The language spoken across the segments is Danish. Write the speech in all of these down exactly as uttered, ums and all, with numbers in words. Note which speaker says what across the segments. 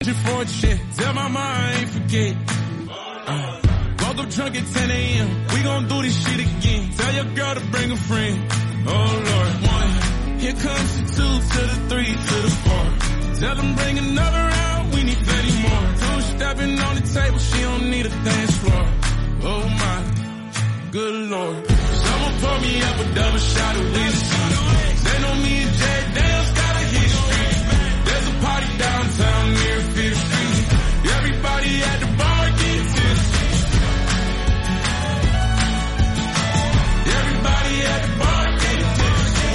Speaker 1: for a check. Tell my mom I ain't forget. Uh, woke up drunk at ten a.m. We gon' do this shit again. Tell your girl to bring a friend. Oh Lord, one. Here comes the two to the three to the four. Tell them bring another round. We need thirty more. Two stepping on the table. She don't need a dance floor. Oh my, good Lord. Someone pour me up a double shot of whiskey. They know me and Jay Dale's got a history. There's a party downtown near Fifth Street. Everybody at the bar get tipsy. Everybody at the bar get tipsy.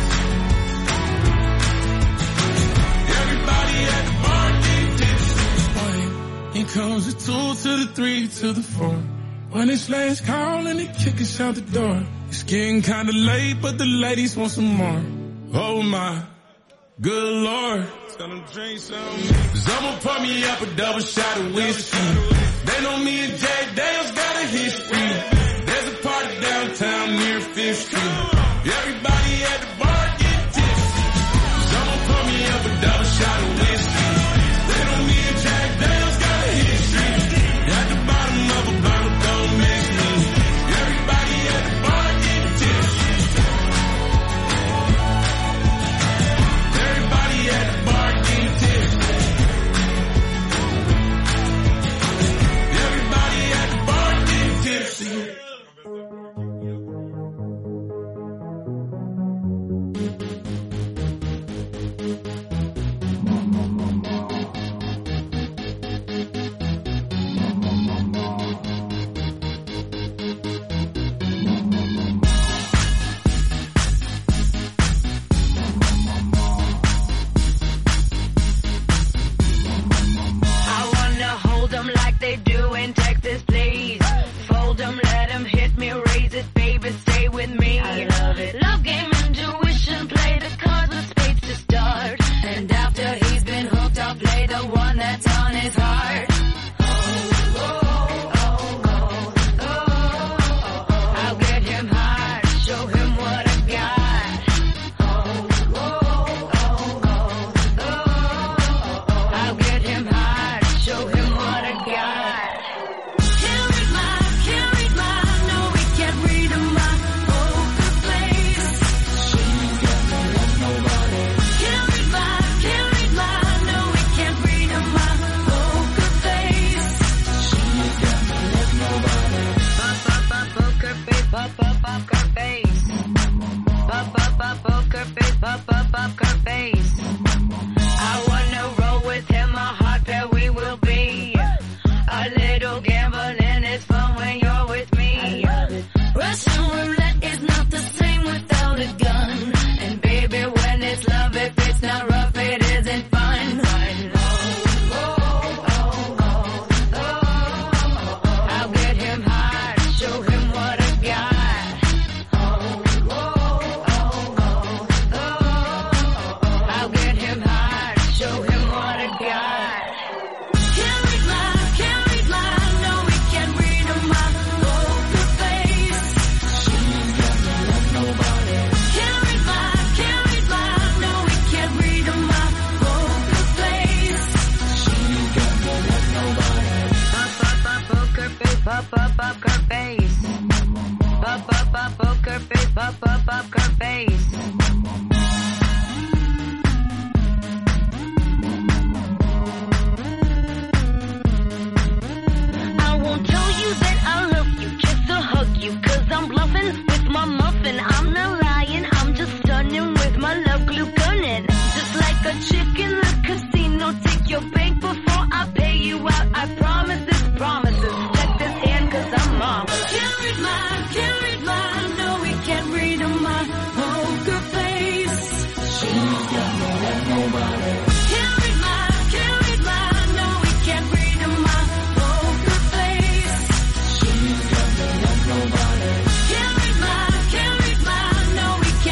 Speaker 1: Everybody at the bar get tipsy. Here comes the two to the three to the four. When it's last call and they kick us out the door. It's getting kinda late, but the ladies want some more. Oh my, good Lord. Tell them drink some. Someone pour me up a double shot of whiskey. They know me and Jay Dale's got a history. There's a party downtown near Fifth Street. Everybody at the bar get tipsy. Someone pour me up a double shot of whiskey. They know me and Jay Dale's got a history. At the bottom of a bottle, don't mix me. Everybody at the bar get tipsy. Everybody at the bar get tipsy. Everybody at the bar get tipsy.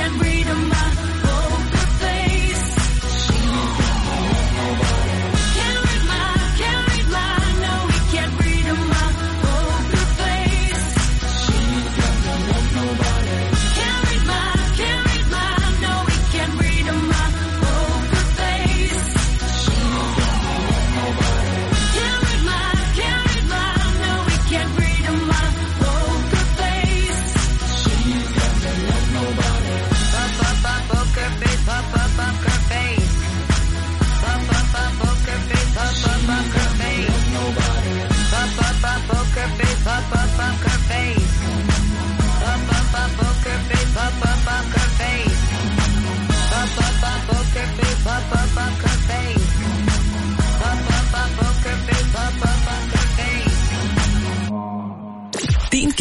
Speaker 2: Can't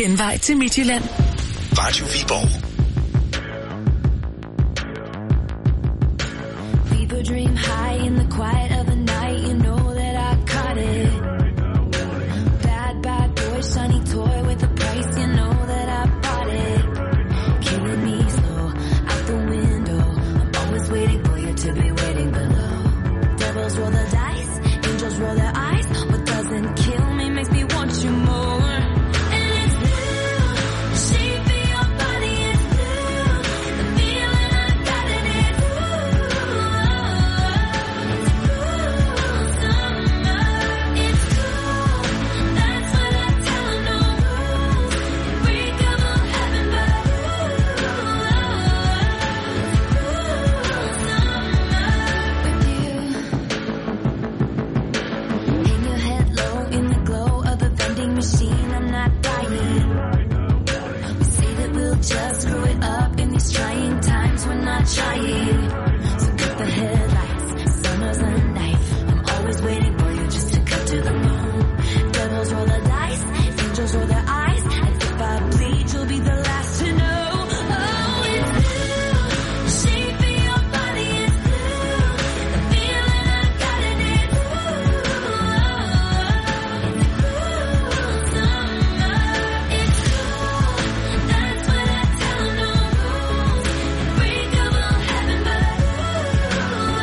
Speaker 2: genvej til Midtjylland.
Speaker 3: Radio Viborg.
Speaker 4: People dream high in the quiet of the night. You know that I caught it. Bad, bad boy, shiny toy with a price. You know that I bought it. Killing me slow, out the window. I'm always waiting for you to be waiting below. Devils roll the dice, angels roll their eyes. What doesn't kill me makes me want you more. Just screw it up in these trying times. We're not trying. So cut the headlights. Summer's a knife. I'm always waiting for you just to cut to the bone. Devils roll the dice. Angels roll their eyes. And if I bleed, you'll be the last to know. Oh, it's blue. The shape of your body is blue. The feeling I got in it. Ooh, it's cool summer. It's cool. That's what I tell them. No rules. Unbreakable heaven, but ooh,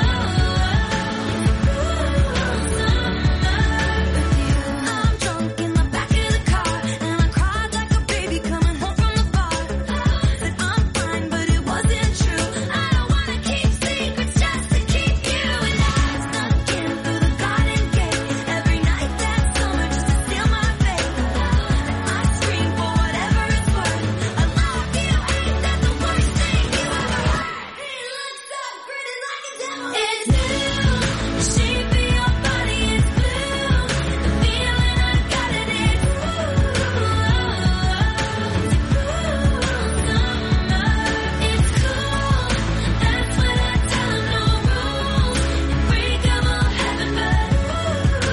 Speaker 4: cool summer with you. I'm drunk in the back of the car, and I cried like a baby coming home from the bar. Said I'm fine, but it wasn't true. I don't wanna keep secrets just to keep you. And I snuck in through the garden gate every night that summer just to steal my faith. And I scream for whatever it's worth. I love you, ain't that the worst thing you ever heard? He looks up, grinning like a devil. It's blue. The shape of your body is blue. The feeling I got in it. Ooh, it's cool summer. It's cool. That's what I tell them. No rules. Unbreakable heaven, but ooh,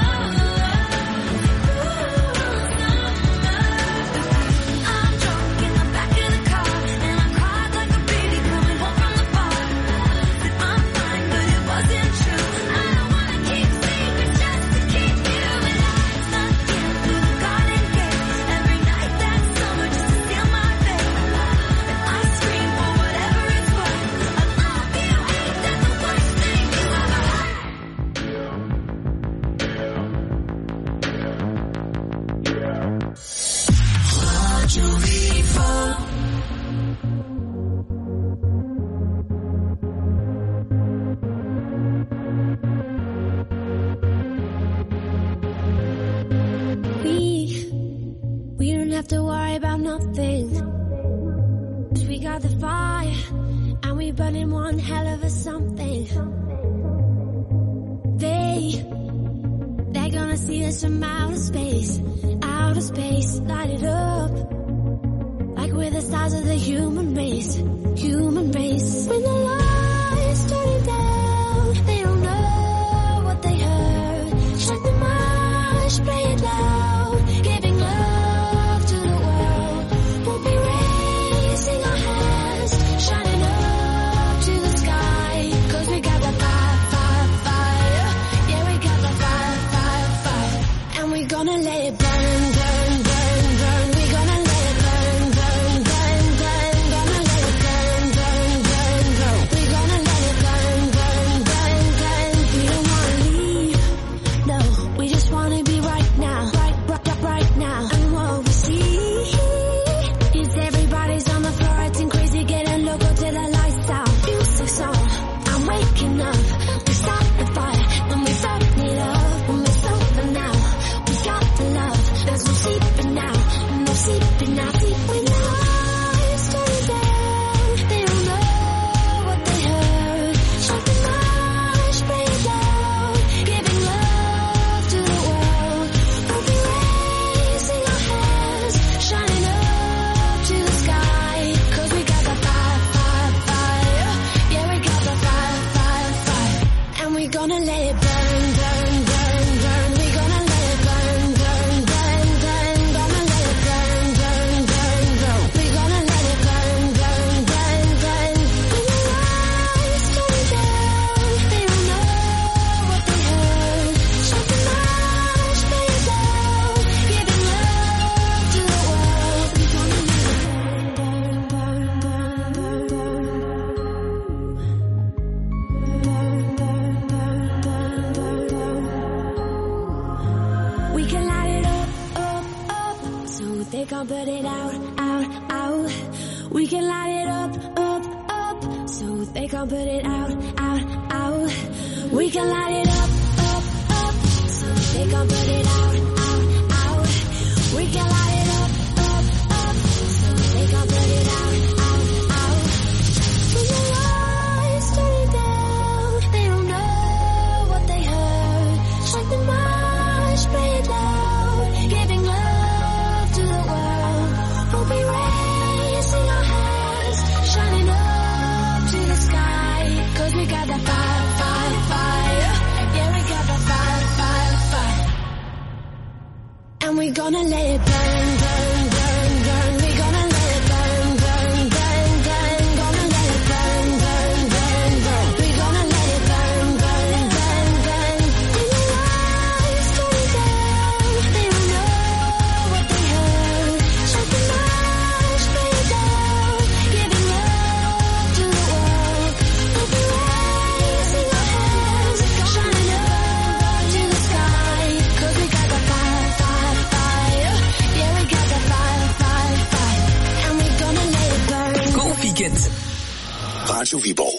Speaker 4: I'm drunk in the back of the car, and I cried like a baby coming home from the bar. Said I'm fine, but it wasn't true. I don't wanna keep secrets just to keep you. And I snuck in through the garden gate every night that summer just to steal my faith. And I scream for whatever it's worth. I love you, ain't that the worst thing you ever heard?
Speaker 3: Radio Viborg.
Speaker 4: We, we don't have to worry about nothing. 'Cause we got the fire, and we burning one hell of a something. They, they're gonna see us from outer space, outer space, light it up. Like we're the stars of the human race, human race. When the lights turning down, they don't know what they heard. Strike the march, play it loud, giving love to the world. We'll be raising our hands, shining up to the sky. 'Cause we got the fire, fire, fire. Yeah, we got the fire, fire, fire. And we're gonna let it burn, burn, burn, burn. We're gonna let it burn, burn, burn, burn. Gonna let it burn, burn, burn, burn. We're gonna let it burn, gon' put it out, out, out. We can light it up, up, up. So they gon' put it out, out, out. We can light it up, up, up. So they gon' put it out, out, out. We can light it up, up, up. So they gon' put it out, out, out. When the lights turn down, they don't know what they heard. Strike the march, play it loud, giving love to the world. We'll be raising our hands, shining up to the sky. Cause we got that fire, fire, fire. Yeah, we got that fire, fire, fire. And we gonna let it burn, burn, burn, burn. We gonna let it burn, burn, burn, burn. Gonna let it burn, burn, burn, burn. We gonna let it burn, burn, burn, burn. When the lights turn down, they don't know what they heard. Strike the march, play it down, giving love to the world. We'll be raising our hands, shining up to the sky. Cause we got that fire, fire, fire. Yeah, we got that fire, fire, fire. And we gonna let it burn.
Speaker 3: God weekend. Radio Viborg.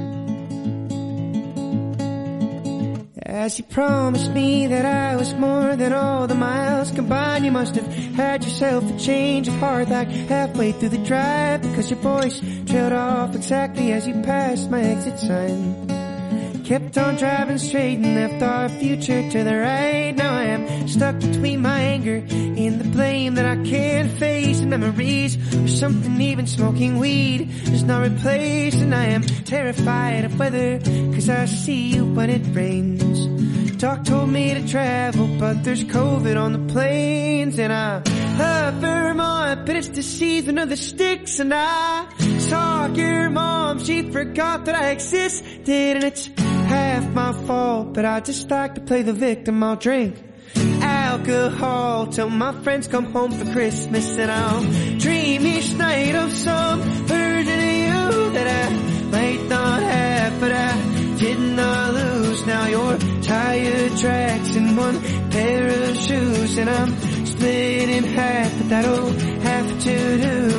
Speaker 2: As you promised me that I was more than all the miles combined, you must have had yourself a change of heart like halfway through the drive, because your voice trailed off exactly as you passed my exit sign. Kept on driving straight and left our future to the right. Now I am stuck between my anger and the blame that I can't face, and memories of something even smoking weed is not replaced. And I am terrified of weather, cause I see you when it rains. Doc told me to travel, but there's COVID on the planes. And I love Vermont, but it's the season of the sticks. And I saw your mom, she forgot that I existed, and it's half my fault, but I just like to play the victim. I'll drink alcohol till my friends come home for Christmas, and I'll dream each night of some version of you that I might not have, but I did not lose. Now your tire tracks in one pair of shoes, and I'm split in half, but that'll have to do.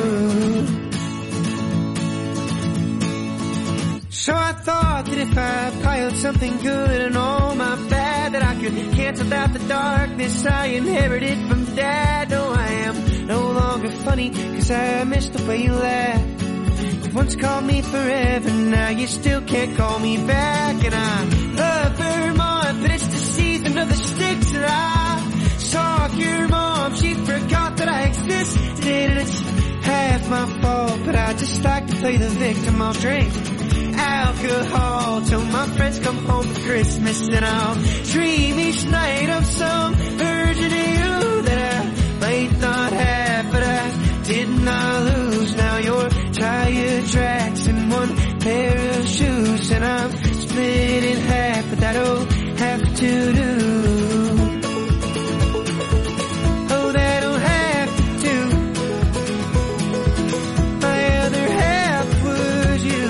Speaker 2: So I thought that if I piled something good and all my bad, that I could cancel out the darkness I inherited from Dad. No, I am no longer funny, cause I missed the way you laughed. You once called me forever, now you still can't call me back. And I love Vermont, but it's the season of the sticks. And I saw your mom, she forgot that I existed, and it's half my fault, but I just like to play the victim. I'll drink alcohol till my friends come home for Christmas, and I'll dream each night of some version of you that I might not have, but I did not lose. Now your tire tracks in one pair of shoes, and I'm split in half, but that'll have to do. Oh, that'll have to do. My other half was you.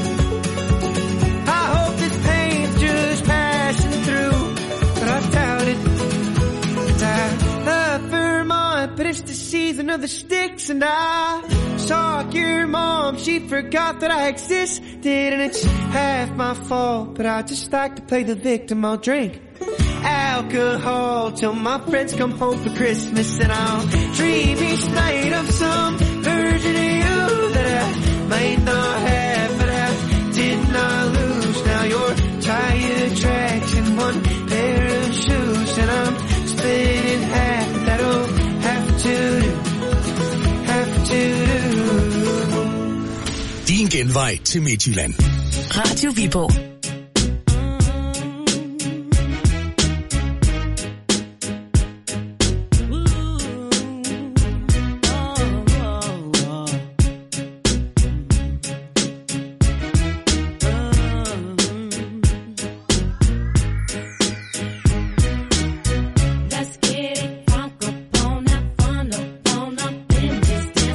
Speaker 2: But it's the season of the sticks, and I saw your mom, she forgot that I existed, and it's half my fault, but I just like to play the victim. I'll drink alcohol till my friends come home for Christmas, and I'll dream each night of some version of you that I might not have, but I did not lose. Now your tire tracks in one pair of shoes, and I'm split in half, that'll have to do, have to do.
Speaker 3: Din genvej til Midtjylland.
Speaker 5: Radio Viborg.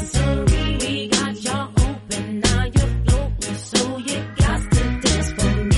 Speaker 4: For me.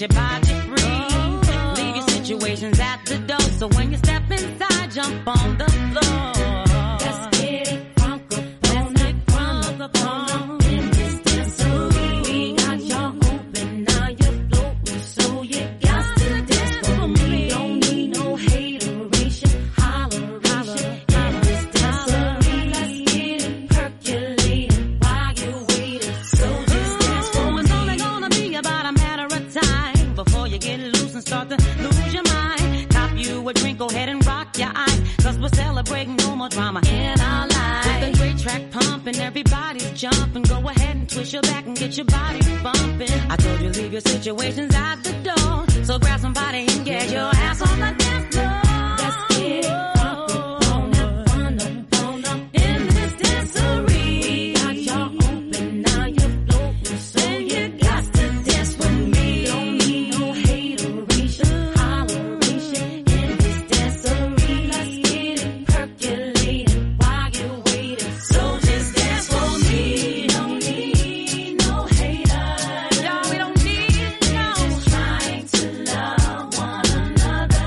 Speaker 5: your body free. Leave your situations at the door. So when you step inside, jump on the floor. Let's get it crunk up, let's get crunk up on in this dancery. We got y'all open, now you're floating, so you got to dance for me. Don't need no hateration, holleration in this dancery. Let's get it percolating while you're waiting. So just dance for me. It's only gonna be about a matter of time before you get loose and start to lose your mind. Cop you a drink, go ahead and rock your eyes, cause we're celebrating no more drama in our lives. With a great track pumping, everybody's jumping. Go ahead and twist your back and get your body bumping. I told you leave your situations at the door, so grab somebody and get your ass on the dance floor. Let's get it crunk up, on up, fun up, on up in this dancery. Got y'all open, now you're floating, so you got to dance with me. Don't need no hateration, holleration in this dancery. Let's get it percolating while you're waiting. So just dance for me. Don't need no haters. No, we don't need no. Just trying to love one another.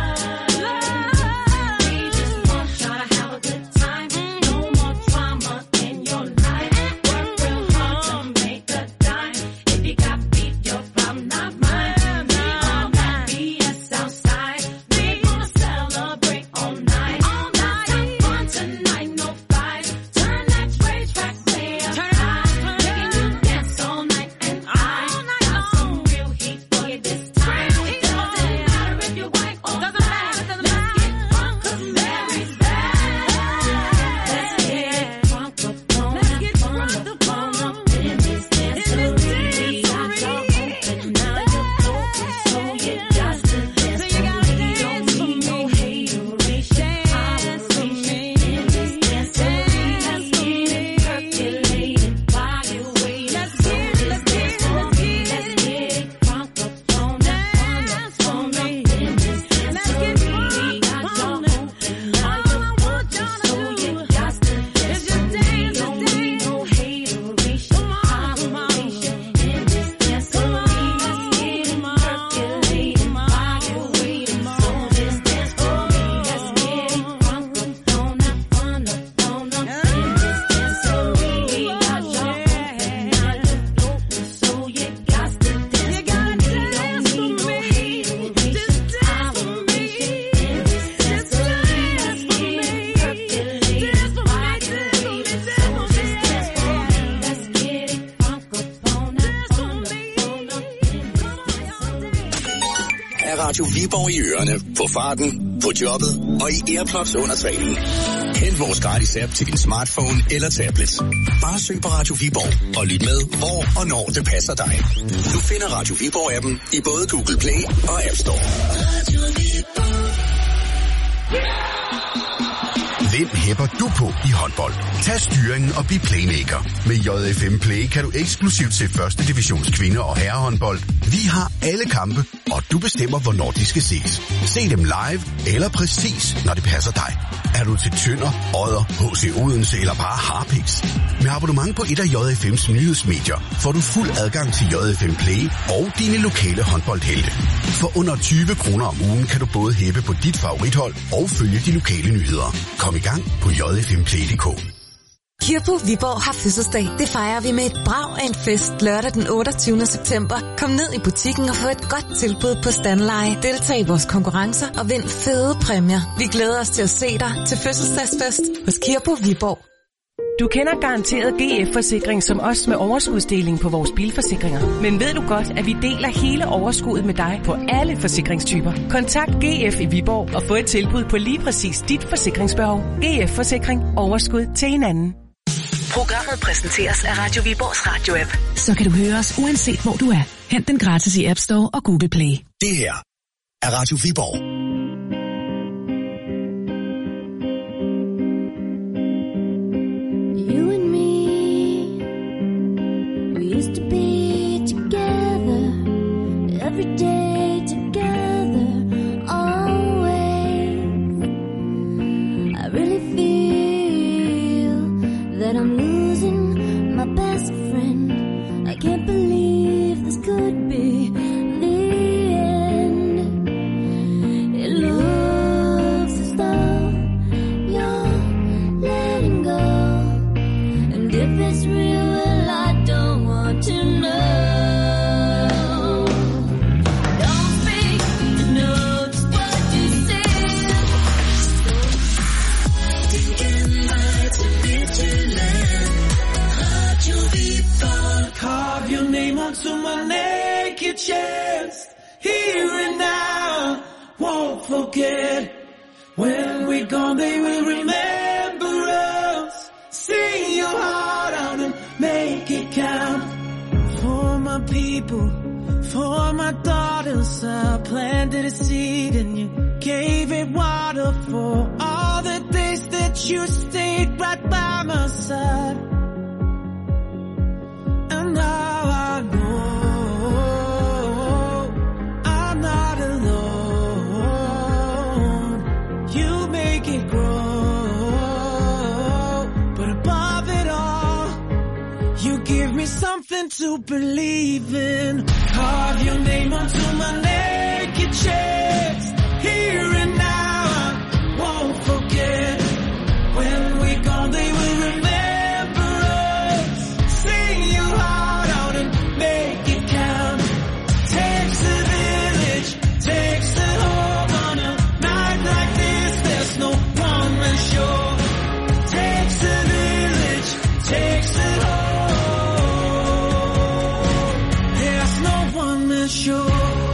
Speaker 5: Love. We just want y'all to have a good time. No more drama in your life. Work real hard to make a dime. If you got beef, your problem, not mine. We all got B S outside. We gonna celebrate all night. All night. Have fun tonight, no fight. Turn that rage track way up high. Making you dance all night, and I got some real heat for you this time. It doesn't matter if you're white or black. Let's get crunk 'cause Mary's back. Let's get crunk up, on up, fun up, on up in this dancery. Got y'all open, now you're floating, so you got to dance for me. Don't need no hateration, holleration in this dancery. Let's get it percolating while you're waiting. Let's get it, let's get it, let's get it. Let's get it crunk up, on up, fun up, on up in this dancery. Got y'all open, now you're floating, so you got to dance for me. Don't need no hateration, holleration in this dancery. Let's get it percolating while you're waiting. So just dance for me. Let's get it crunk up, on up, fun up, on up in this dancery. Got y'all open, now you're floating, so you got to dance for me. Don't need no hateration, holleration in this dancery. Let's get it percolating while you're waiting. So just dance for me. Let's get it crunk up, on up, fun up, on up in this dancery.
Speaker 3: Er Radio Viborg i ørerne, på farten, på jobbet og i Airplots under træning. Hent vores gratis app til din smartphone eller tablet. Bare søg på Radio Viborg og lyt med, hvor og når det passer dig. Du finder Radio Viborg-appen i både Google Play og App Store. Hvem hæpper du på i håndbold? Tag styringen og bliv playmaker. Med J F M Play kan du eksklusivt se første divisions kvinde- og herrehåndbold. Vi har alle kampe, og du bestemmer, hvornår de skal ses. Se dem live eller præcis, når det passer dig. Er du til Tønder, Odder, H C Odense eller bare Harpiks? Med abonnement på et af J F M's nyhedsmedier får du fuld adgang til J F M Play og dine lokale håndboldhelte. For under tyve kroner om ugen kan du både hæppe på dit favorithold og følge de lokale nyheder. Kom i gang på j f m play punktum d k.
Speaker 6: Kirpo Viborg har fødselsdag. Det fejrer vi med et brag af en fest lørdag den otteogtyvende september. Kom ned i butikken og få et godt tilbud på standleje. Deltag i vores konkurrencer og vind fede præmier. Vi glæder os til at se dig til fødselsdagsfest hos Kirpo Viborg.
Speaker 7: Du kender garanteret G F-forsikring som os med overskudsdeling på vores bilforsikringer. Men ved du godt, at vi deler hele overskuddet med dig på alle forsikringstyper? Kontakt G F i Viborg og få et tilbud på lige præcis dit forsikringsbehov. G F-forsikring. Overskud til hinanden.
Speaker 8: Programmet præsenteres af Radio Viborgs radio-app.
Speaker 9: Så kan du høre os uanset hvor du er. Hent den gratis i App Store og Google Play.
Speaker 3: Det her er Radio Viborg.
Speaker 4: You and me, we used to be together, every day together, always. I really feel that I'm losing my best friend. I can't believe this could be the If it's real, well, I don't want to know. Don't speak to know just what you say. Thinking right to Midtjylland, Radio Viborg.
Speaker 1: Carve your name onto my naked chest, here and now, won't forget. When we're gone, they will remember us. Sing your heart out and make it count. For my people, for my daughters, I planted a seed and you gave it water. For all the days that you stayed right by my side. And now I know I'm not alone. You make it grow, but above it all, you give me something to believe in. Carve your name onto my naked chest, here and now, I won't forget. When we're gone, they will remember us. Sing your heart out and make it count. Takes a village, takes the home on a night like this. There's no one-man show. Takes a village, takes it home. There's no one-man show.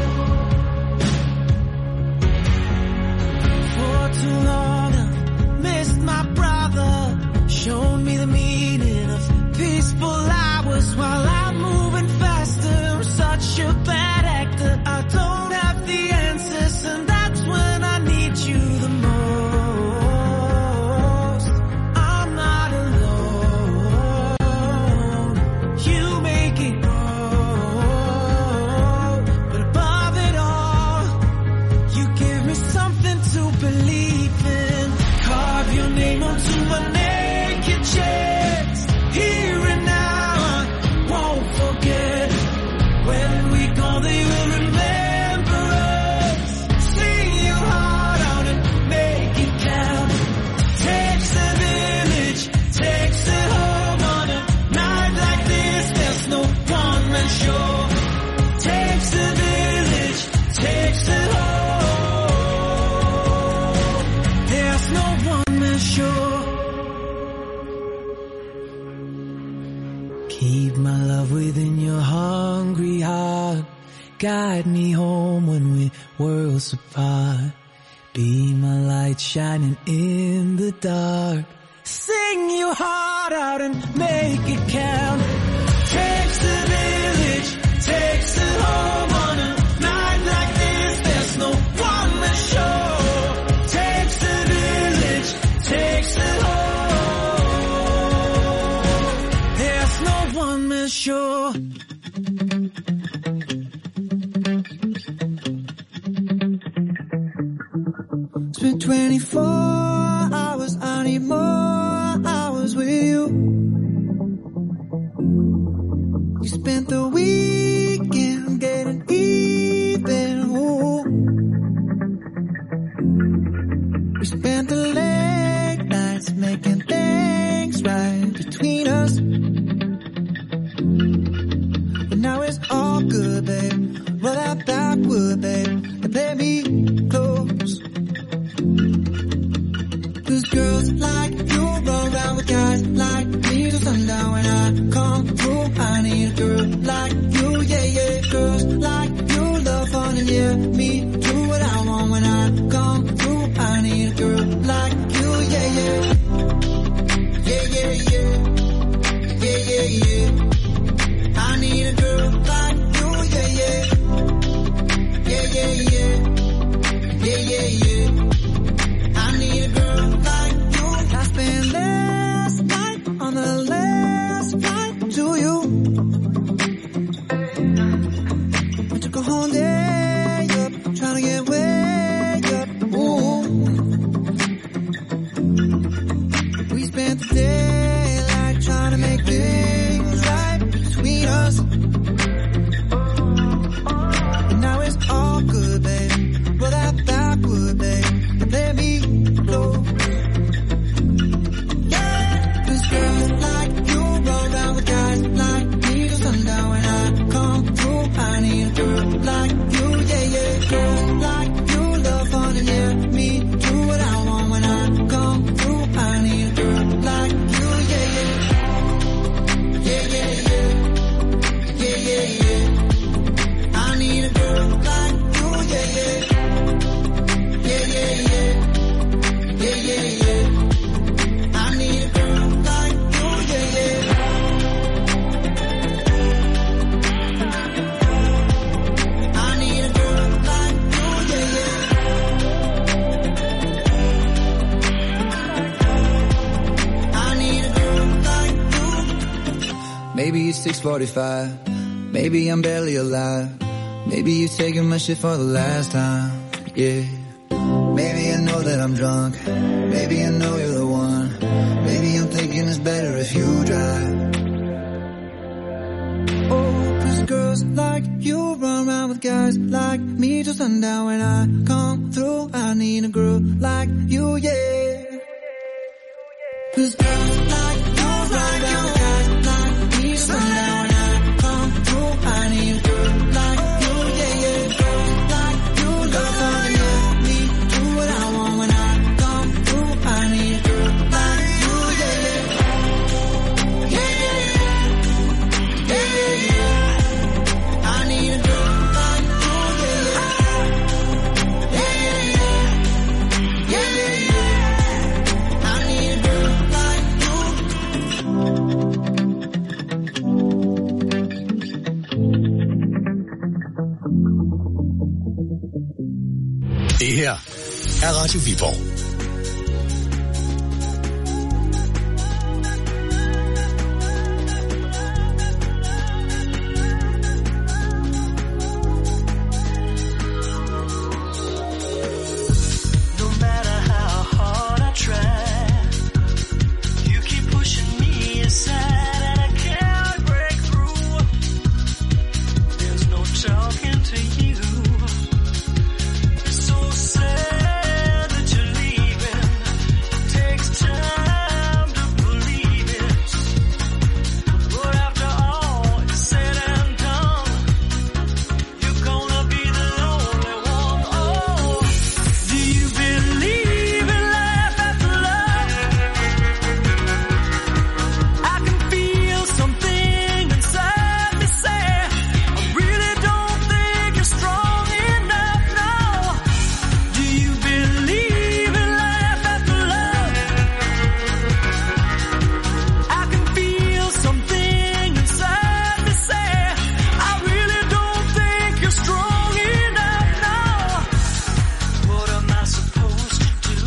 Speaker 1: For too long I've missed my brother. Shown me the meaning of peaceful hours while I'm moving faster. I'm such a bad actor. I don't have the answers, and that's when I need you the most. I'm not alone. You make it grow, but above it all, you give me something to believe in. Carve your name onto my naked chest, here and now, I won't forget. When we go, they will remember us. Sing your heart out and make it count. Takes a village, takes it home on a night like this. There's no one-man show. Takes a village, takes it home. There's no one-man show. Keep my love within your hungry heart. Guide me home when we're worlds apart. Be my light shining in the dark. Sing your heart out and make it count. Takes a village, takes it home on a night like this. There's no one-man show. Takes a village, takes it home. There's no one-man show.
Speaker 2: Spent twenty-four hours, I need more hours with you. You spent the weekend getting even, ooh. We spent the late nights making things right between us. But now it's all good, babe. Roll that backward, babe, and play me close. Cause girls like you run around with guys like me till sundown. When I come through, I need a girl like you, yeah, yeah. Girls like you love fun and yeah, me do what I want. When I come through, I need a girl like you, yeah, yeah. Yeah, yeah, yeah. Yeah, yeah, yeah. I need a girl like you, yeah, yeah. Yeah, yeah, yeah. Yeah, yeah, yeah. I need a girl like you. I spent last night on the last flight to you. We took a whole day up, trying to get way up. Ooh. We spent the day like trying to make things right.
Speaker 10: Maybe it's six forty-five. Maybe I'm barely alive. Maybe you're taking my shit for the last time. Yeah. Maybe I know that I'm drunk. Maybe I know you're the one. Maybe I'm thinking it's better if you drive. Oh, cause girls like you run around with guys like me till sundown. When I come through, I need a girl like you, yeah. Cause girls like you run around with guys like me till sundown. When I come through, I need a girl like you, yeah, yeah. Girls like you love me, yeah. Me do what I want. When I come through, I need a girl like you, yeah, yeah. Yeah, yeah, yeah. Yeah, yeah, yeah. I need a girl like you, yeah, yeah. Yeah, yeah, yeah. Yeah, yeah, yeah. I need a girl like you.
Speaker 3: Det her er Radio Viborg.
Speaker 11: No matter how hard I try, you keep pushing me aside and I can't break through. There's no talking to you. It's so sad that you're leaving. It takes time to believe it. But after all is said and done, you're gonna be the lonely one. Oh, do you believe in life after love? I can feel something inside me say, I really don't think you're strong enough now. Do you believe in life after love? I can feel something inside me say, I really don't think you're strong enough now. What am I supposed to do?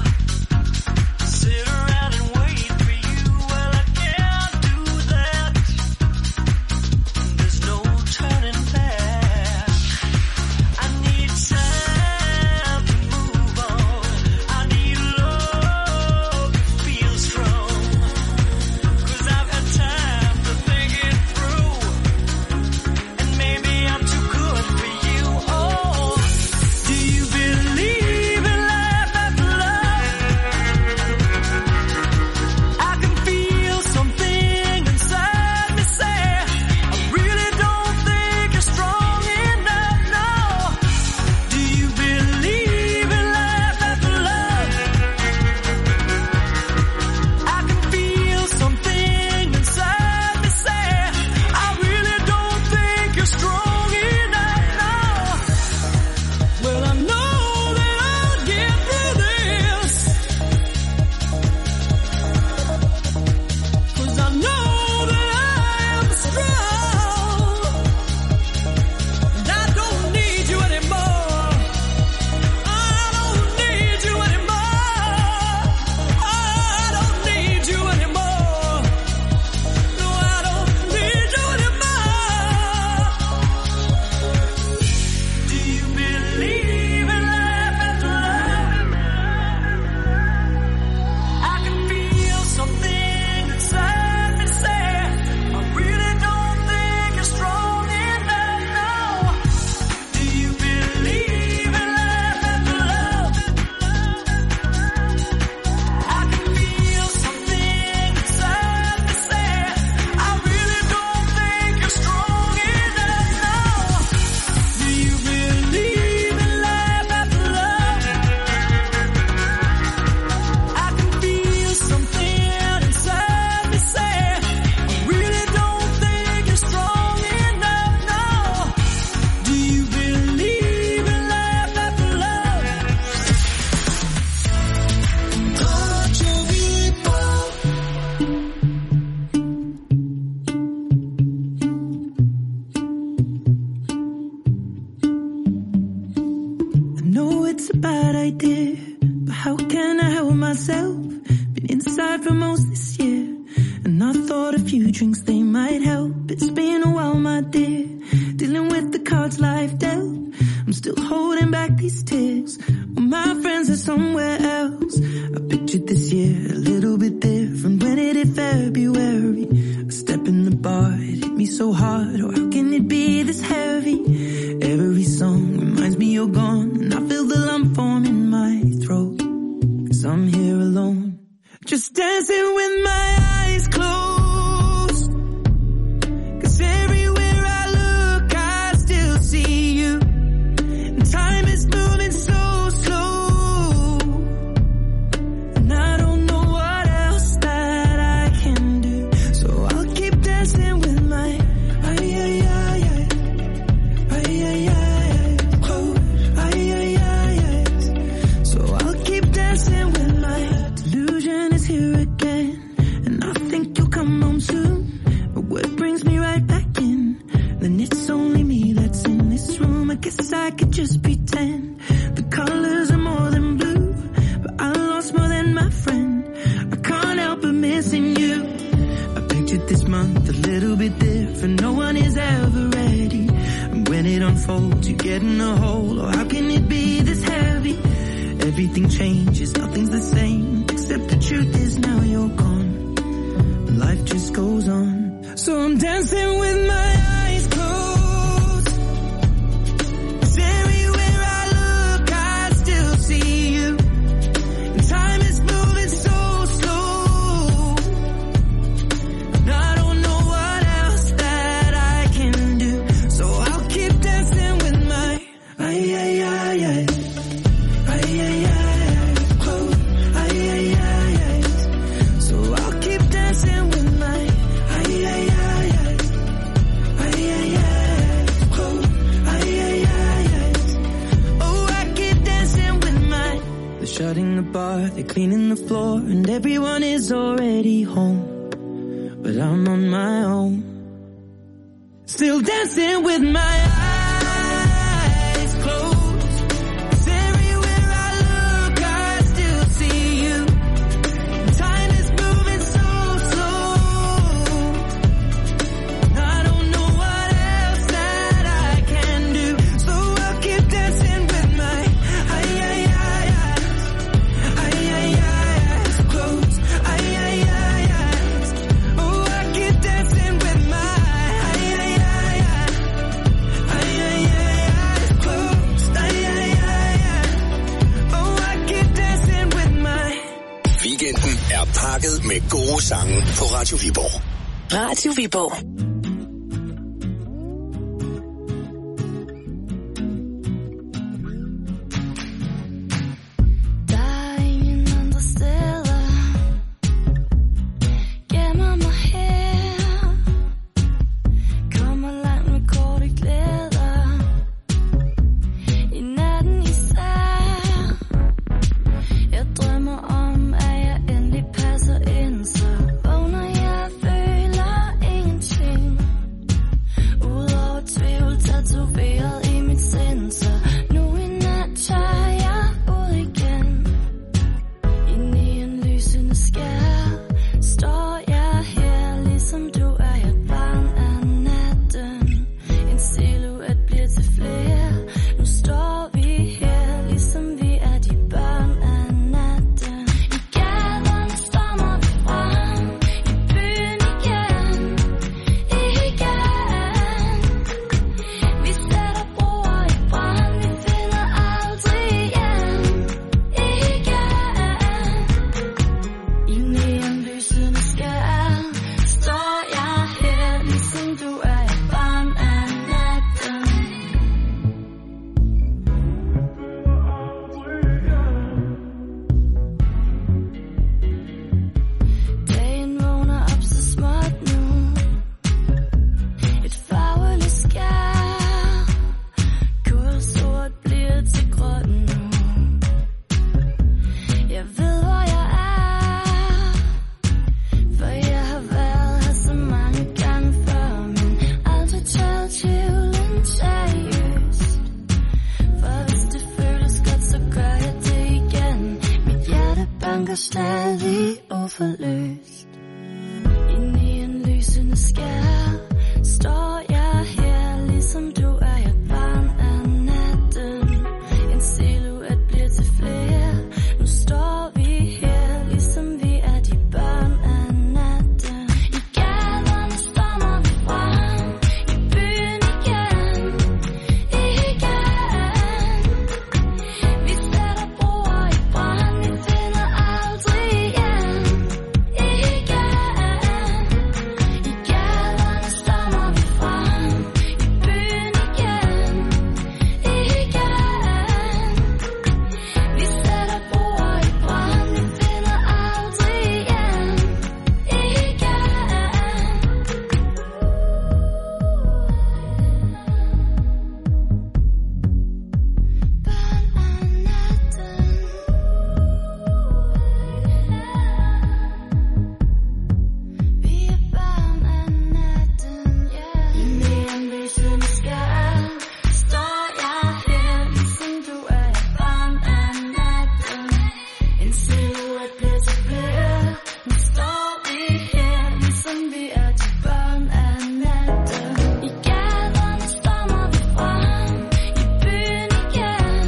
Speaker 11: Sit around and wait for you? Well, I can't do that. There's no turning back. I need time to move on. I need love to feel strong. Cause I've had time to think it through. And maybe I'm too good for you. Oh, do you believe in life after love? I can feel something inside me say, I really don't think you're strong enough now. Do you believe in life after love? I can feel something inside me say, I really don't think you're strong enough now. Well, I know that I'll get through this. Cause I know that I am strong. And I don't need you anymore. I don't need you anymore. I don't need you anymore. No, I don't need you anymore. Do you believe in life after love? I can feel something inside me say, I really don't think you're strong enough now. Do you believe in life after love? I can feel something inside me say, I really don't think you're strong enough now. Do you believe in life after love? I can feel something inside me say, I really don't think you're strong enough now. Do you believe in life after love? Radio Viborg.
Speaker 12: I know it's a bad idea, but how can I help myself? Been inside for most this year, and I thought a few drinks, they might help. It's been a while, my dear, dealing with the cards life dealt. I'm still holding back these tears, well, my friends are somewhere else. I pictured this year a little bit different when it hit February. A step in the bar, it hit me so hard, oh how can it be this heavy? Every song reminds me you're gone, and I feel the lump form in my throat, 'cause I'm here alone, just dancing with my eyes closed. 'Cause everywhere I look, I still see you. And time is moving so slow, and I don't know what else that I can do. So I'll keep dancing with my ay ay ay ay ay ay ay close ay ay ay ay. So I'll keep dancing with my delusion is here again, and I think you'll come home soon. But what brings me right back in? Then it's only me that's in this room. I guess I could just pretend the colors are more than blue, but I lost more than my friend. I can't help but missing you. I pictured this month a little bit different. No one is ever ready, and when it unfolds, you get in a hole. Oh, how can it be this heavy? Everything changes, nothing's the same, except the truth is now you're gone. Life just goes on. So I'm dancing with my eyes closed. 'Cause everywhere I look, I still see you. And time is moving so slow, and I don't know what else that I can do. So I'll keep dancing with my ay ay ay ay ay ay ay close ay ay ay ay. So I'll keep dancing with my ay ay ay ay ay ay ay close ay ay ay ay. Oh, I keep dancing with my. They're shutting the bar, they're cleaning the floor, and everyone is already home, but I'm on my own, still dancing with my eyes closed. 'Cause everywhere I look, I still see you. Time is moving so slow, and I don't know what else that I can do. So I'll keep dancing with my ay ay ay ay ay ay ay close ay ay ay ay. Oh, I keep dancing with my ay ay ay ay ay ay ay close ay ay ay ay. Oh, I keep dancing with my.
Speaker 13: Weekenden er pakket med gode sange på Radio Viborg.
Speaker 8: Radio Viborg.
Speaker 4: Der er ingen andre steder, gemmer mig her. Kommer langt med korte glæder, i natten især. Jeg drømmer om, at jeg endelig passer ind, så vågner jeg og føler ingenting. Udover tvivl tatoveret i mit sind, så nu i nat tager jeg ud igen. Inde i en lysende skær står jeg her, ligesom du er jeg barn af natten. En silhuet bliver til flere, nu står vi her, ligesom vi er de børn af natten. I gaderne stormer vi frem, i byen igen, igen. Vi sætter broer i brand, vi finder aldrig hjem, igen. I neonlysende skær står jeg her, ligesom du er et barn af natten. Dagen vågner op så småt nu, et farveligt skær. Kulsort bliver til gråt nu. Jeg ved hvor jeg er, for jeg har været her så mange gange før, men aldrig taget tvivlen seriøst. For hvis det føles godt, så gør jeg det igen. Mit hjerte banker stadig uforløst. Inde i lysende skær står jeg her, ligesom du er jeg barn af natten. En silhuet bliver til flere. Nu står vi her, ligesom vi er de børn af natten. I gaderne stormer vi frem, i byen igen, igen. Vi sætter broer i brand, vi finder aldrig hjem, igen. I gaderne stormer vi frem, i byen igen, igen. Vi sætter broer i brand, vi finder aldrig hjem, igen. Vi er børn af natten, yeah. I neonlysende skær står jeg her, ligesom du er barn af natten. En silhuet bliver til flere. Nu står vi her, ligesom vi er de børn af natten. I gaderne stormer vi frem, i byen igen,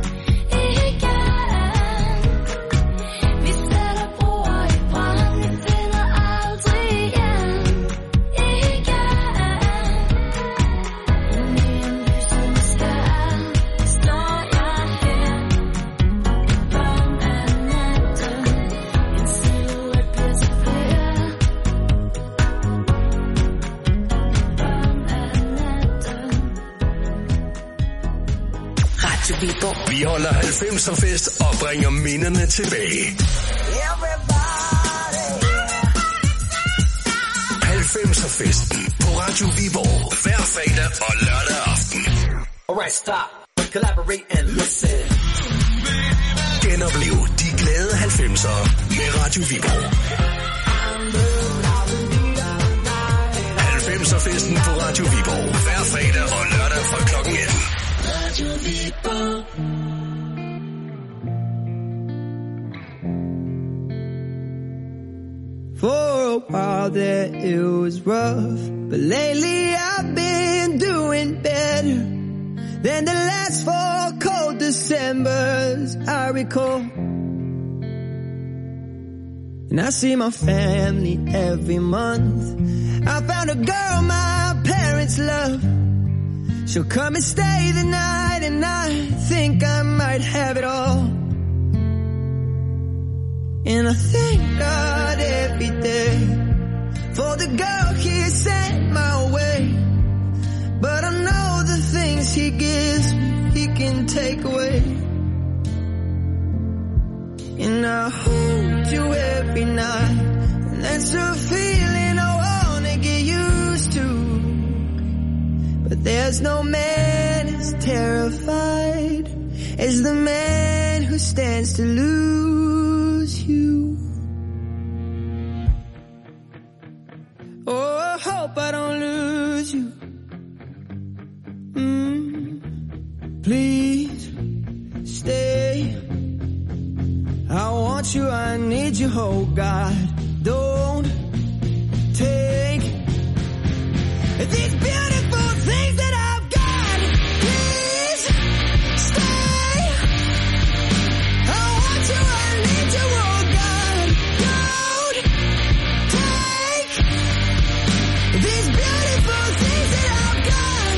Speaker 4: igen. Vi sætter broer i brand, vi finder aldrig hjem, igen. I neonlysende skær står jeg her, børn af natten. En silhuet bliver til flere. Børn af natten.
Speaker 13: Radio Viborg. Vi holder halvfemser fest og bringer minderne tilbage. halvfemser festen på Radio Viborg hver fredag og lørdag aften.
Speaker 14: Alright, stop, collaborate and listen.
Speaker 13: Genoplev de glade halvfemser med Radio Viborg. halvfemser festen på Radio Viborg hver fredag og lørdag fra klokken atten.
Speaker 14: Radio Viborg.
Speaker 2: For a while there it was rough, but lately I've been doing better than the last four cold Decembers I recall. And I see my family every month. I found a girl my parents love. She'll come and stay the night, and I think I might have it all. And I thank God every day for the girl He sent my way. But I know the things He gives me, He can take away. And I hold you every night, and that's a feeling I wanna get used to. But there's no man as terrified as the man who stands to lose you. Oh, I hope I don't lose you. Mm, please stay. I want you, I need you, oh God. Don't take these beautiful things that I've got. Please stay. I want you, I need you, oh God. Don't take these beautiful things that I've got.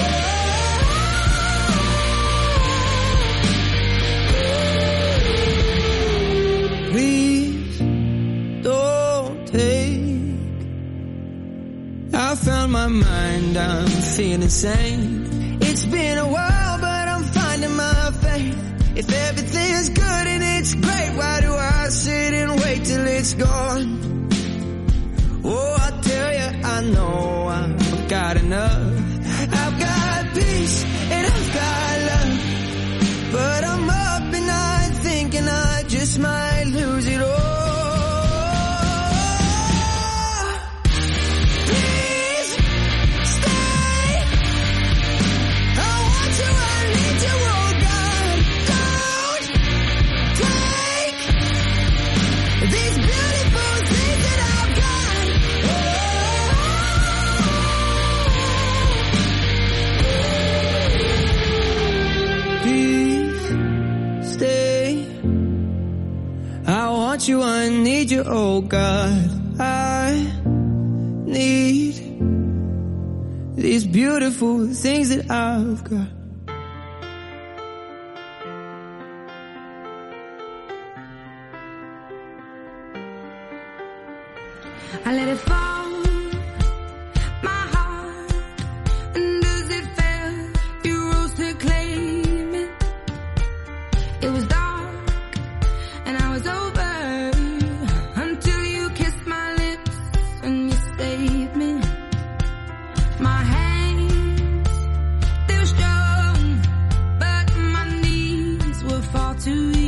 Speaker 2: Oh. Please don't take. I found my mind, I'm feeling sane. It's been a while, but I'm finding my faith. If everything's good and it's great, why do I sit and wait till it's gone? Oh, I tell you, I know I've got enough. I've got peace and I've got love. But I'm up and I'm thinking I just might lose it all. These beautiful things that I've got. Oh. want you, I need you, oh God. I need these beautiful things that I've got.
Speaker 12: I let it fall, my heart, and as it fell, you rose to claim it. It was dark, and I was over, until you kissed my lips, and you saved me. My hands, they were strong, but my knees were far too weak.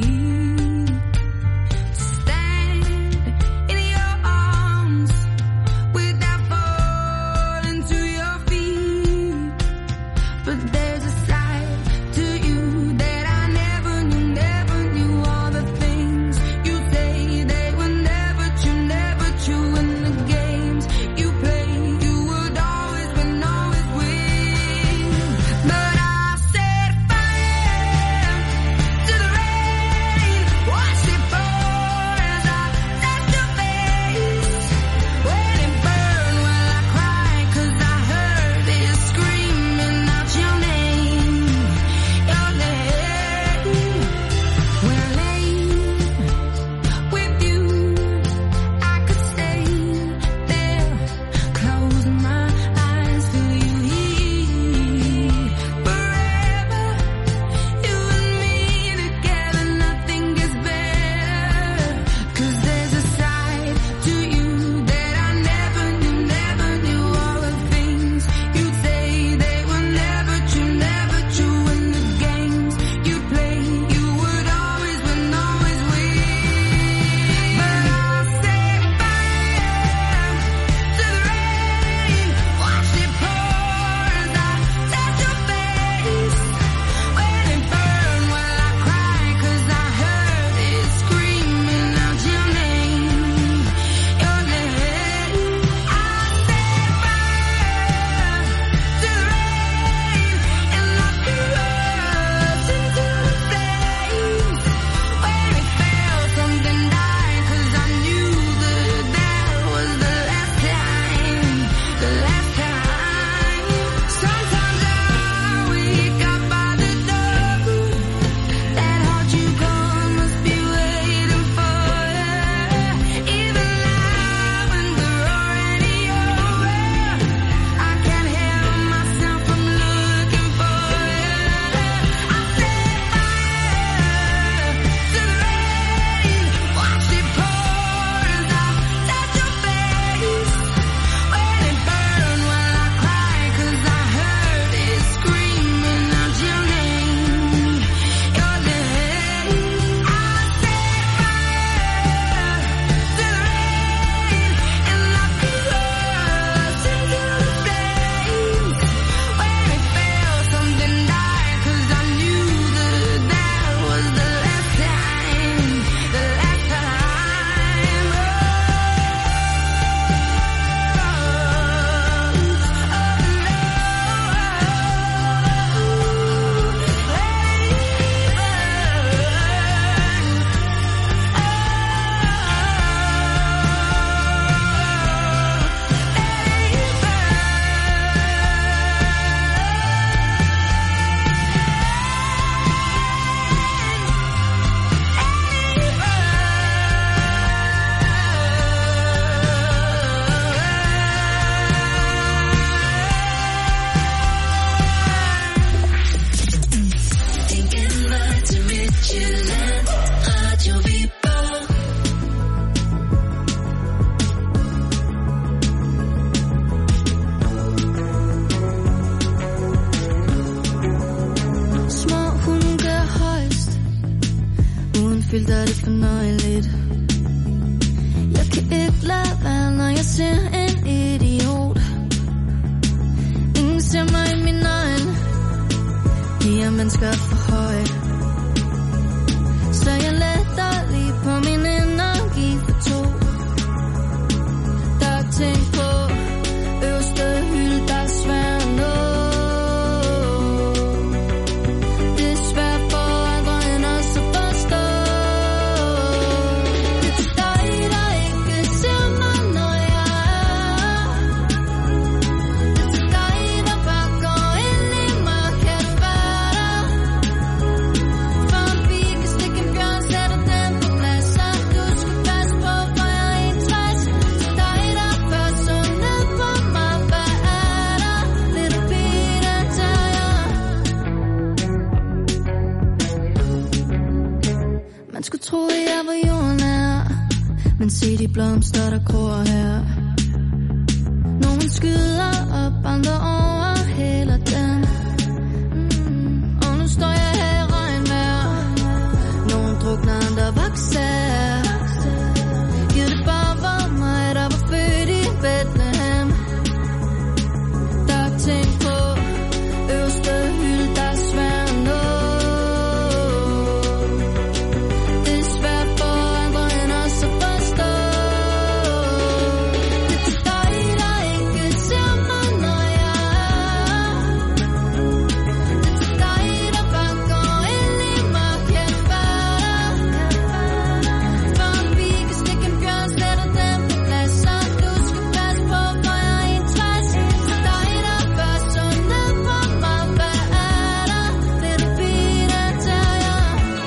Speaker 15: filter det fornøjeligt. Jeg kan ikke lade være, når jeg ser en idiot. Ingen ser mig i min øjne. De er mennesker for høje. Så jeg letter lige på min energi for to. Der er ting på øverste hylde, der er svært at nå. Det er svært for andre end os at forstå. blomster, der gror her. Nogen skyder op, andre overhælder dem. Mm. Og nu står jeg her i regnvejr. Nogen drukner, andre vokser. Giv det bare var mig, der var født i Bethlehem. Der er ting på øverste hylde, der er svær at nå. Det er svært for andre end os at forstå. Det er til dig, der ikke ser mig, når jeg er. Det er til dig, der bare går ind i mig, kan være der. For vi kan stikke en bjørn, sætter dem på plads, så du skal passe på, for jeg er en træs. Til dig, der bør sunde på mig, hvad er der? Lille pige, der tager jeg.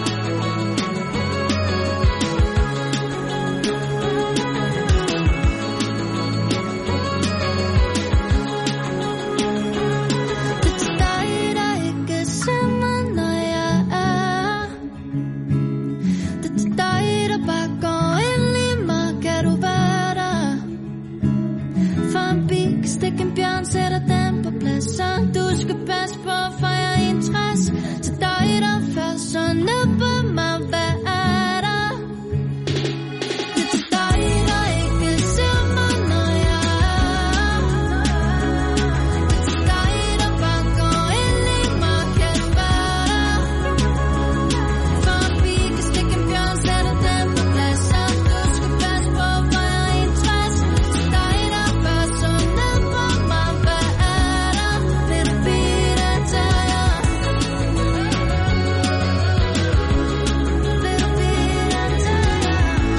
Speaker 15: Det er til dig, der ikke ser mig, når jeg er. Det er til dig, der bare går ind i mig, kan du være der? For en bil kan stikke en bjørn, sætter den på plads, så du skal passe på, for jeg er en træs. Til dig, der først sunde på mig, hvad er der? Det er til dig, der ikke ser mig, når jeg er. Det er til dig, der bare går ind i mig, kan du være der? For en bil kan stikke en bjørn, sætter den på plads, så du skal passe på, for jeg er en træs. Til dig, der først sunde på mig, hvad er der? Lille pige, der tager jeg. Lille pige, der tager jeg.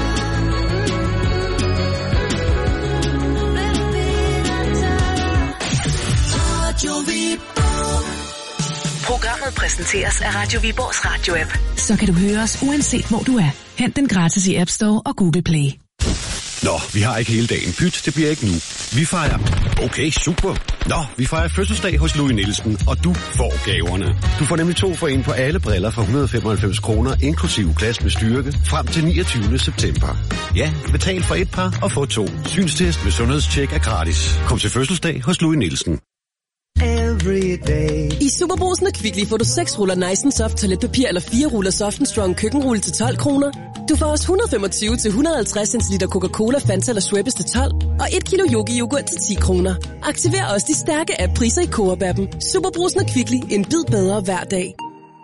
Speaker 15: Lille pige, der tager jeg.
Speaker 8: Radio Viborg. Programmet præsenteres af Radio Viborgs radio-app.
Speaker 9: Så kan du høre os uanset hvor du er. Hent den gratis i App Store og Google Play.
Speaker 3: Nå, vi har ikke hele dagen. Pyt, det bliver ikke nu. Vi fejrer... Okay, super. Nå, vi fejrer fødselsdag hos Louis Nielsen, og du får gaverne. Du får nemlig to for en på alle briller for et hundrede og femoghalvfems kroner, inklusive glas med styrke, frem til niogtyvende september. Ja, betal for et par og få to. Synstest med sundhedstjek er gratis. Kom til fødselsdag hos Louis Nielsen.
Speaker 16: Every day.
Speaker 17: I Superbrugsen og Kvickly får du seks ruller Nice and Soft toiletpapir eller fire ruller Soft and Strong køkkenrulle til tolv kroner. Du får også et hundrede og femogtyve til et hundrede og halvtreds centiliter Coca-Cola, Fanta eller Schweppes til tolv og et kilo Yogi yoghurt til ti kroner. Aktiver også de stærke app-priser i Coop-appen. Superbrugsen og Kvickly. En bid bedre hver dag.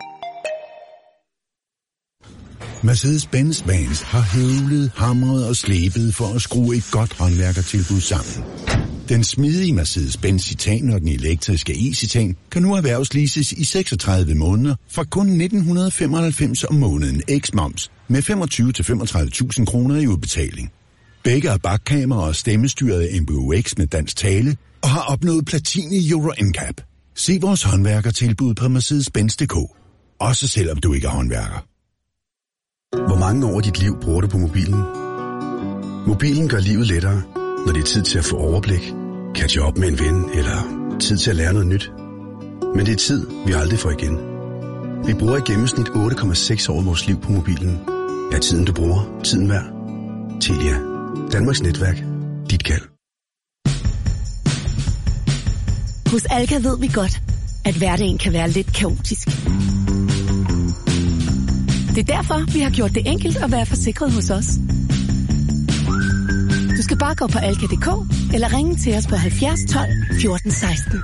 Speaker 18: Mercedes-Benz Vans har høvlet, hamret og slebet for at skrue et godt håndværkertilbud sammen. Den smidige Mercedes-Benz Citan og den elektriske e-Citan kan nu erhvervsleases i seksogtredive måneder for kun nitten femoghalvfems om måneden eks-moms med femogtyve til femogtredive tusind kroner i udbetaling. Begge har bakkamera og stemmestyret M B U X med dansk tale og har opnået platin i Euro N C A P. Se vores håndværkertilbud på mercedes benz punktum d k. Også selvom du ikke er håndværker.
Speaker 3: Hvor mange år af dit liv bruger du på mobilen? Mobilen gør livet lettere, når det er tid til at få overblik, catche op med en ven eller tid til at lære noget nyt. Men det er tid, vi aldrig får igen. Vi bruger i gennemsnit otte komma seks år af vores liv på mobilen. Er tiden, du bruger, tiden værd? Telia. Danmarks netværk. Dit kald.
Speaker 19: Hos Alka ved vi godt, at hverdagen kan være lidt kaotisk. Det er derfor, vi har gjort det enkelt at være forsikret hos os. Du skal bare gå på alka punktum d k eller ringe til os på halvfjerds tolv fjorten seksten.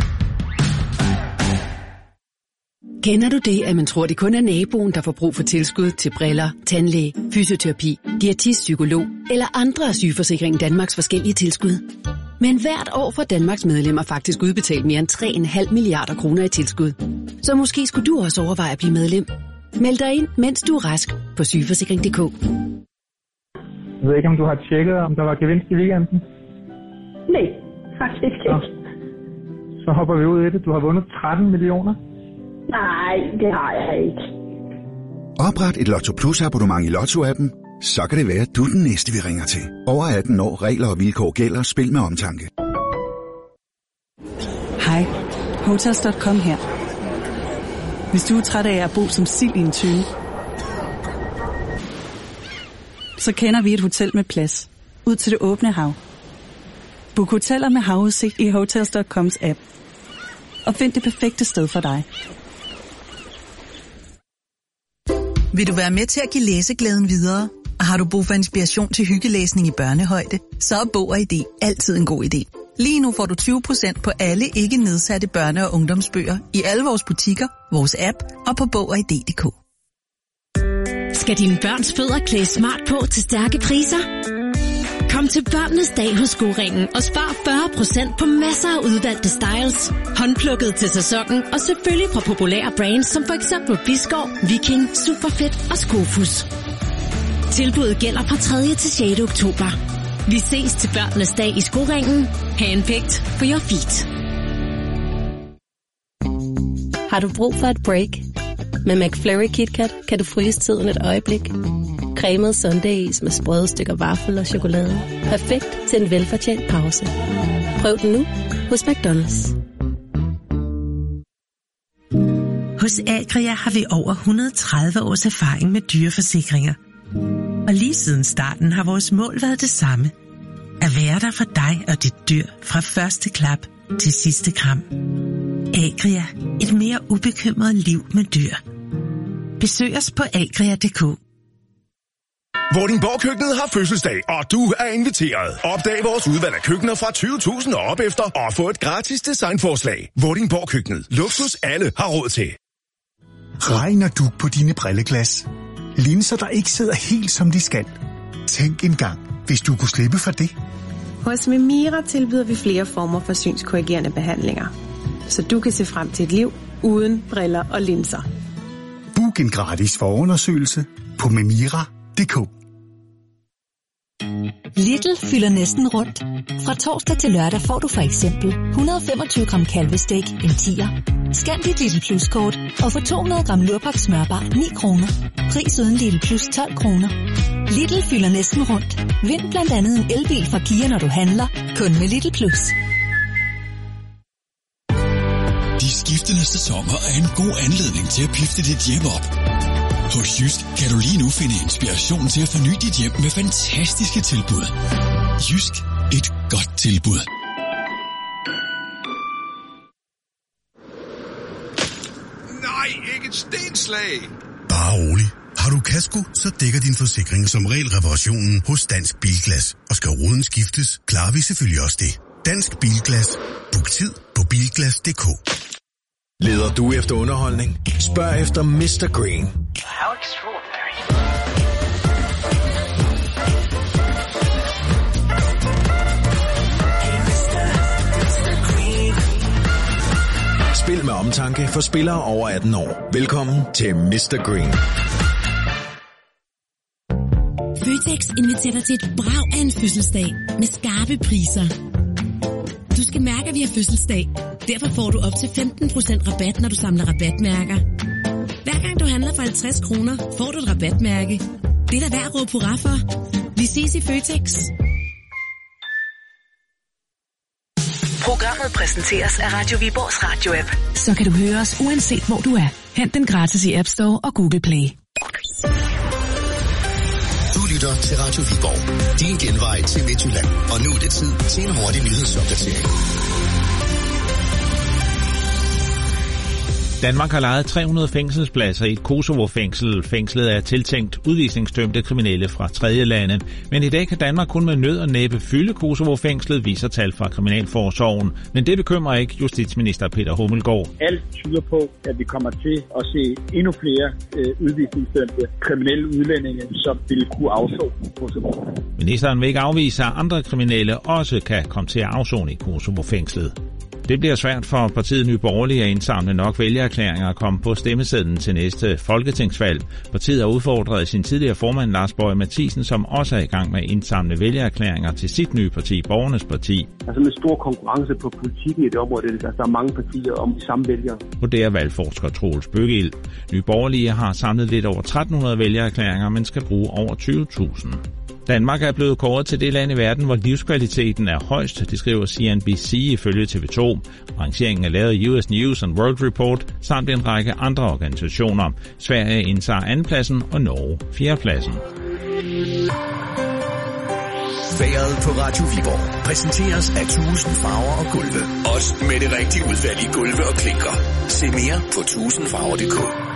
Speaker 9: Kender du det, at man tror, det kun er naboen, der får brug for tilskud til briller, tandlæge, fysioterapi, diætist, psykolog eller andre af Sygeforsikringen Danmarks forskellige tilskud? Men hvert år får Danmarks medlemmer faktisk udbetalt mere end tre komma fem milliarder kroner i tilskud. Så måske skulle du også overveje at blive medlem. Meld dig ind, mens du er rask på sygeforsikring punktum d k.
Speaker 20: Jeg ved ikke, om du har tjekket, om der var gevinst i weekenden?
Speaker 21: Nej, faktisk ikke.
Speaker 20: Så, så hopper vi ud i det. Du har vundet tretten millioner.
Speaker 21: Nej, det har jeg ikke.
Speaker 22: Opret et Lotto Plus abonnement i Lotto-appen. Så kan det være, at du er den næste, vi ringer til. Over atten år, regler og vilkår gælder. Spil med omtanke.
Speaker 23: Hej, Hotels punktum com her. Hvis du er træt af at bo som sild i en tønde, så kender vi et hotel med plads. ud til det åbne hav. Book hoteller med havudsigt i hotels punktum coms app. Og find det perfekte sted for dig.
Speaker 5: Vil du være med til at give læseglæden videre? Og har du brug for inspiration til hyggelæsning i børnehøjde? Så er Bog og I D altid en god idé. Lige nu får du tyve procent på alle ikke nedsatte børne- og ungdomsbøger i alle vores butikker, vores app og på bog og i d punktum d k.
Speaker 6: Skal dine børns fødder klæde smart på til stærke priser? Kom til Børnenes Dag hos Skoringen og spar fyrre procent på masser af udvalgte styles. Håndplukket til sæsonen og selvfølgelig fra populære brands som for eksempel Bisgaard, Viking, Superfit og Skofus. Tilbuddet gælder fra tredje til sjette oktober. Vi ses til Børnenes Dag i Skoringen. Handpicked for your feet.
Speaker 7: Har du brug for et break? Med McFlurry KitKat kan du fryse tiden et øjeblik. Cremet sundaeis med sprøde stykker vaffel og chokolade. Perfekt til en velfortjent pause. Prøv den nu hos McDonald's.
Speaker 24: Hos Agria har vi over et hundrede og tredive års erfaring med dyreforsikringer. Og lige siden starten har vores mål været det samme. At være der for dig og dit dyr fra første klap til sidste kram. Agria, et mere ubekymret liv med dyr. Besøg os på agria punktum d k.
Speaker 13: Vordingborg-køkkenet har fødselsdag, og du er inviteret. Opdag vores udvalg af køkkener fra tyve tusind og op efter, og få et gratis designforslag. Vordingborg-køkkenet. Luksus alle har råd til.
Speaker 25: Regner du på dine brilleglas? Linser, der ikke sidder helt som de skal? Tænk engang, hvis du kunne slippe for det.
Speaker 26: Hos Memira tilbyder vi flere former for synskorrigerende behandlinger, så du kan se frem til et liv uden briller og linser.
Speaker 25: Book en gratis forundersøgelse på memira punktum d k.
Speaker 27: Lidl fylder næsten rundt. Fra torsdag til lørdag får du for eksempel et hundrede og femogtyve gram kalvestek, en tier. Scan dit Lidl Plus-kort og få to hundrede gram lurpak smørbar, ni kroner. Pris uden Lidl Plus tolv kroner. Lidl fylder næsten rundt. Vind blandt andet en elbil fra Kia, når du handler. Kun med Lidl Plus.
Speaker 28: De skiftende sæsoner er en god anledning til at pifte dit hjem op. Hos Jysk kan du lige nu finde inspiration til at forny dit hjem med fantastiske tilbud. Jysk, et godt tilbud.
Speaker 13: Nej, ikke et stenslag!
Speaker 3: Bare rolig. Har du kasko, så dækker din forsikring som regel reparationen hos Dansk Bilglas. Og skal ruden skiftes, klarer vi selvfølgelig også det. Dansk Bilglas. Book tid på bilglas punktum d k.
Speaker 13: Leder du efter underholdning? Spørg efter mister Green.
Speaker 11: How extraordinary.
Speaker 13: Spil med omtanke for spillere over atten år. Velkommen til mister Green.
Speaker 6: Føtex inviterer dig til et brag af en fødselsdag med skarpe priser. Du skal mærke, at vi har fødselsdag. Derfor får du op til femten procent rabat, når du samler rabatmærker. Hver gang du handler for halvtreds kroner, får du et rabatmærke. Det er da værd at råbe hurra for. Vi ses i Føtex.
Speaker 8: Programmet præsenteres af Radio Viborgs radio-app.
Speaker 19: Så kan du høre os uanset hvor du er. Hent den gratis i App Store og Google Play.
Speaker 3: Du lytter til Radio Viborg. Din genvej til Midtjylland. Og nu er det tid til en hurtig nyhedsopdatering.
Speaker 29: Danmark har lejet tre hundrede fængselspladser i et Kosovo-fængsel. Fængslet er tiltænkt udvisningsdømte kriminelle fra tredje lande. Men i dag kan Danmark kun med nød og næppe fylde Kosovo-fængslet, viser tal fra Kriminalforsorgen. Men det bekymrer ikke justitsminister Peter Hummelgaard.
Speaker 30: Alt tyder på, at vi kommer til at se endnu flere øh, udvisningsdømte kriminelle udlændinge, som vil kunne afsone Kosovo.
Speaker 29: Ministeren vil ikke afvise, at andre kriminelle også kan komme til at afsone i Kosovo-fængslet. Det bliver svært for partiet Nye Borgerlige at indsamle nok vælgererklæringer og komme på stemmesedlen til næste folketingsvalg. Partiet har udfordret sin tidligere formand Lars Boje Mathiesen, som også er i gang med at indsamle vælgererklæringer til sit nye parti, Borgernes Parti.
Speaker 31: Der er sådan en stor konkurrence på politikken i det område. Altså, der er mange partier om de samme vælgere.
Speaker 29: Vurderer valgforsker Troels Bøggild. Nye Borgerlige har samlet lidt over tretten hundrede vælgererklæringer, men skal bruge over tyve tusind. Danmark er blevet kåret til det land i verden, hvor livskvaliteten er højst, det skriver C N B C ifølge T V to. Rangeringen er lavet i U S News and World Report samt en række andre organisationer. Sverige indtager andenpladsen og Norge fjerdepladsen.
Speaker 1: Vejret på Radio Viborg præsenteres af tusind farver og gulve. Også med det rigtige udvalg i gulve og klinker. Se mere på tusind farver punktum d k.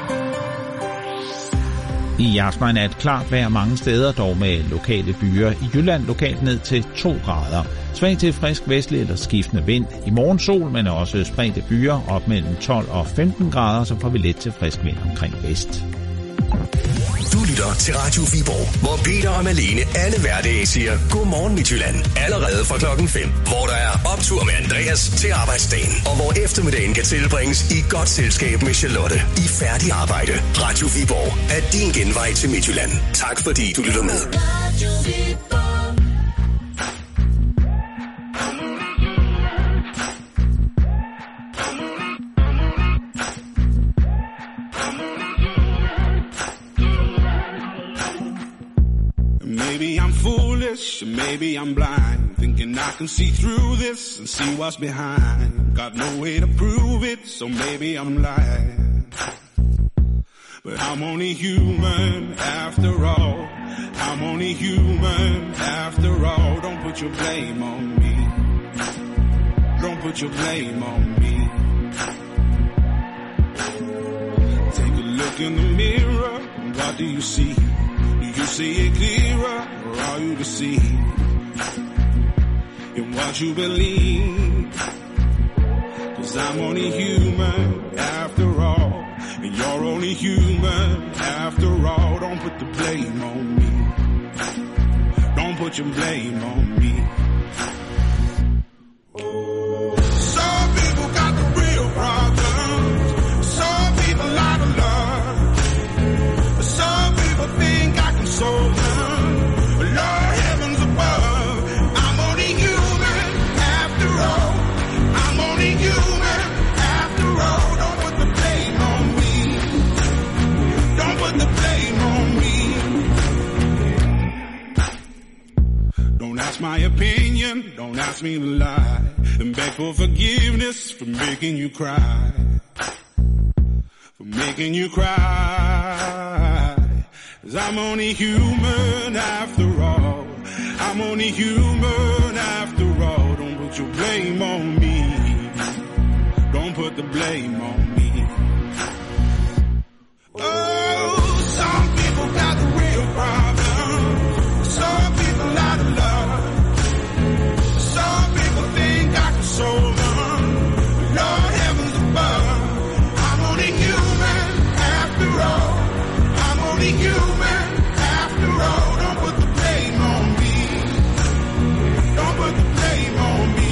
Speaker 29: I aften er et klart vejr mange steder, dog med lokale byer. I Jylland lokalt ned til to grader. Svag til frisk vestlig eller skiftende vind. I morgen sol, men også spredte byer op mellem tolv og femten grader, så får vi let til frisk vind omkring vest.
Speaker 1: Du lytter til Radio Viborg, hvor Peter og Malene alle hverdage siger Godmorgen Midtjylland. Allerede fra klokken fem, hvor der er optur med Andreas til arbejdsdagen. Og hvor eftermiddagen kan tilbringes i godt selskab med Charlotte i færdig arbejde. Radio Viborg er din genvej til Midtjylland. Tak fordi du lytter med. Radio Viborg.
Speaker 2: Maybe I'm foolish, maybe I'm blind, thinking I can see through this and see what's behind. Got no way to prove it, so maybe I'm lying. But I'm only human after all. I'm only human after all. Don't put your blame on me. Don't put your blame on me. Take a look in the mirror, what do you see? Do you see it clearer, or are you deceived in what you believe? 'Cause I'm only human after all, and you're only human after all. Don't put the blame on me. Don't put your blame on me. Some people got the real problems. Some people out of love. Some people think I can solve them. Lord heavens above, I'm only human after all. I'm only human after all. Don't put the blame on me. Don't put the blame on me. Don't ask my opinion, don't ask me to lie, and beg for forgiveness for making you cry, for making you cry. 'Cause I'm only human after all. I'm only human after all. Don't put your blame on me. Don't put the blame on me. Oh, some people got the real problem. Some people out of love. Some people think I can solve them. Lord heavens above, I'm only human after all. I'm only human after all. Don't put the blame on me. Don't put the blame on me.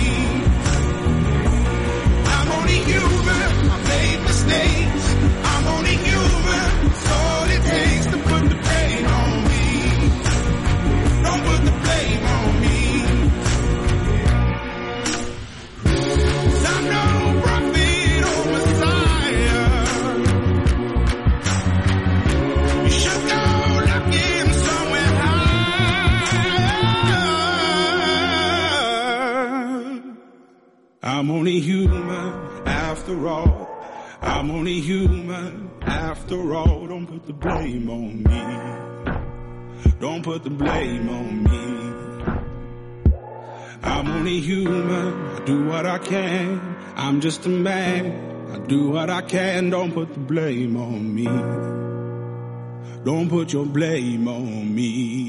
Speaker 2: I'm only human. I made mistakes. I'm only human. It's all it takes to put the blame on me. Don't put the blame on me. 'Cause I'm no prophet or Messiah. You should go looking somewhere high. I'm only human after all. I'm only human after all. Don't put the blame on me. Don't put the blame on me. I'm only human. I do what I can. I'm just a man. I do what I can. Don't put the blame on me. Don't put your blame on me.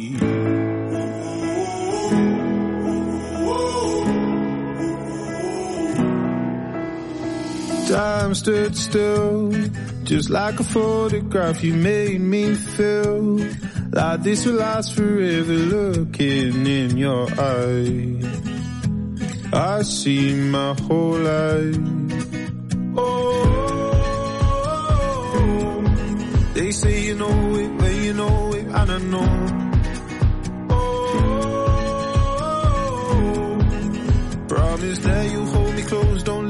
Speaker 4: Time stood still, just like a photograph. You made me feel like this will last forever. Looking in your eyes, I see my whole life. Oh, they say you know it, but you know it, and I know. Oh, promise that you hold me close, don't